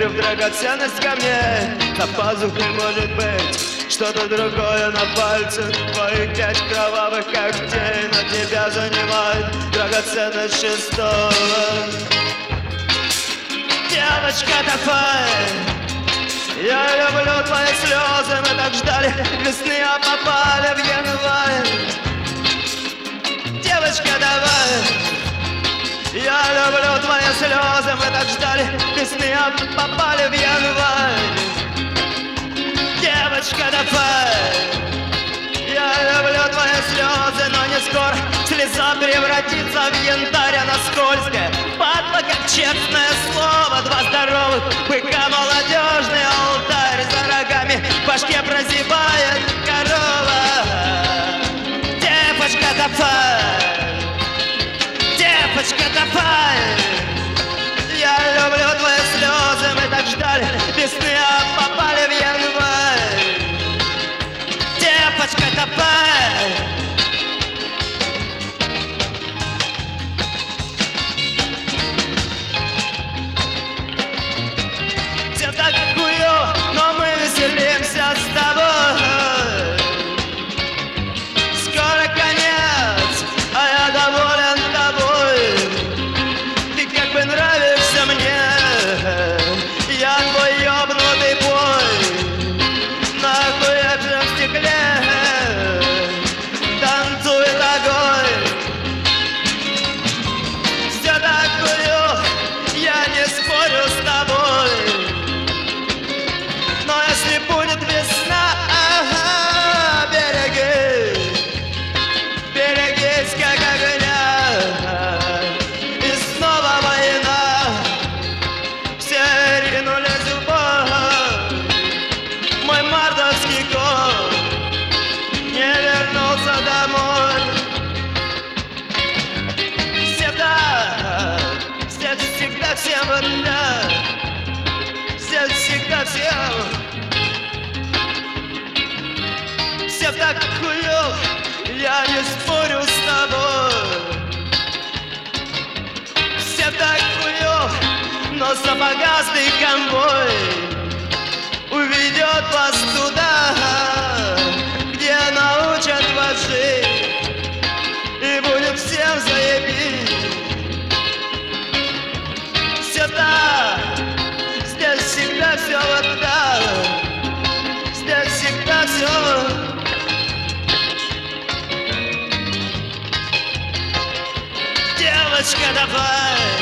в драгоценность ко мне. За пазухой может быть что-то другое на пальцах твоих 5 кровавых когтей, но тебя занимает драгоценность 6-го. Девочка давай, я люблю твои слезы, мы так ждали весны, а попали в январь. Девочка давай, я люблю твои слезы, мы так ждали весны, а попали в январь. Девочка давай, я люблю твои слезы, но не скоро слеза превратится в янтарь. Она скользкая, падла, как честное слово. 2 здоровых быка, молодежный алтарь. За рогами в башке прозябает корова. Девочка давай, девочка давай, я люблю твои слезы, мы так ждали весны, а попали в январь. Девочка давай, все так хуёво, но мы веселимся с тобой. Скоро конец, а я доволен тобой. Ты как бы нравишься мне, я твой ёбнутый бой. На охуевшем стекле танцует огонь. Все так хуёво, я не спорю с тобой. Но если будет весна, береги, берегись как огня. И снова война, все ринулись в бой. Мой мартовский кот не вернулся домой. Всегда, все всегда, всем одна. Все всегда, всем. Все так хуёво, я не спорю с тобой. Все так хуёво, но сапогастый конвой уведет вас туда, где научат вас жить, и будет всем заебись. Все так, здесь всегда все вот так, здесь всегда все. Девочка давай,